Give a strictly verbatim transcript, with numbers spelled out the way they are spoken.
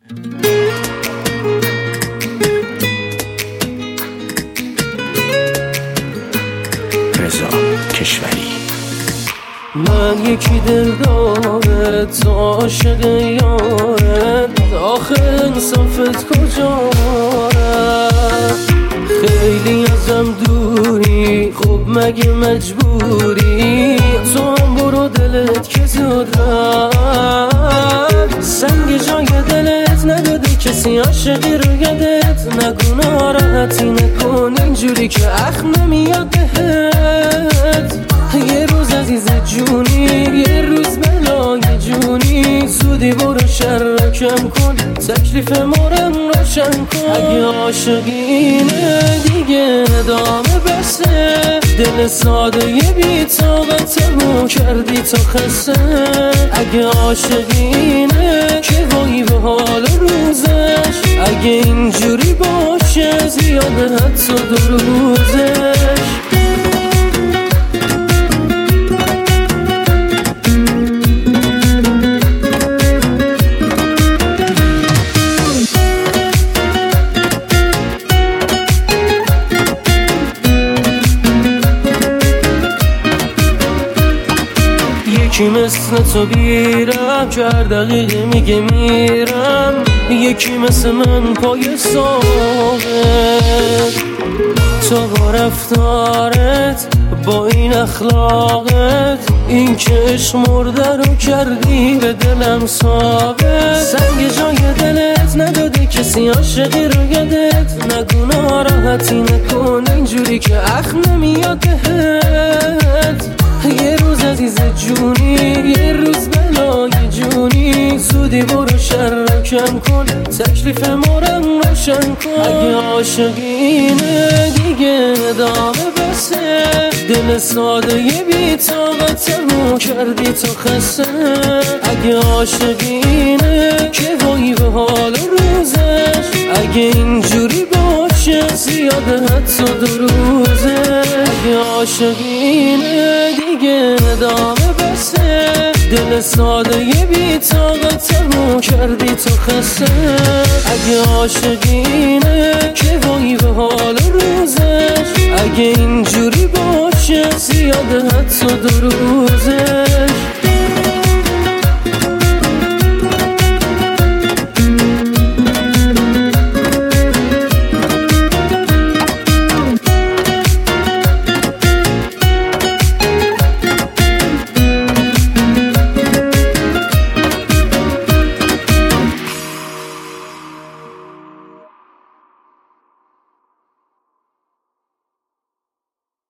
رضا کشوری. من یکی دل داره تو عاشق یارت، آخه انصافت کجاره؟ خیلی ازم دوری، خب مگه مجبوری؟ تو هم برو دلت که زود رفت، سنگ جای دلت نداده کسی عاشقی رو یادت، نگو ناراحتی نکن اینجوری که اخم نمیاد بهت. یه روز عزیز جونی، یه روز بلای جونی، زودی برو شر رو کم کن، تکلیف مارم روشن کن. اگه عاشقی اینه دیگه ادامه بسه، دل ساده یه بی طاقتمو کردی تا خسته. اگه عاشقی اینه که وای به حال روزش، اگه اینجوری باشه زیاده حتی دو روزش. یکی مثل تو بیرم که هر دقیقه میگه میرم، یکی مثل من پای ساقت. تو با رفتارت با این اخلاقت، این که عشق مرده رو کردی به دلم ثابت. سنگ جای دلت نداده کسی عاشقی رو یادت، نگو ناراحتی نکن اینجوری که اخم نمیاد بهت. یه روز عزیز جونی، یه روز بلای جونی، زودی برو شر رو کم کن، تکلیف مارم روشن کن. اگه عاشقی اینه دیگه ادامه بسه، دل ساده یه بی طاقتمو کردی تا خسته. اگه عاشقی اینه که وای به حال روزش، اگه اینجوری باشه زیاده حتی دو روزش. اگه عاشقی اینه دیگه ادامه بسه، دل ساده یه بی طاقتمو کردی تا خسته. اگه عاشقی اینه که وای به حال روزش، اگه اینجوری باشه زیاده حتی دو روزش.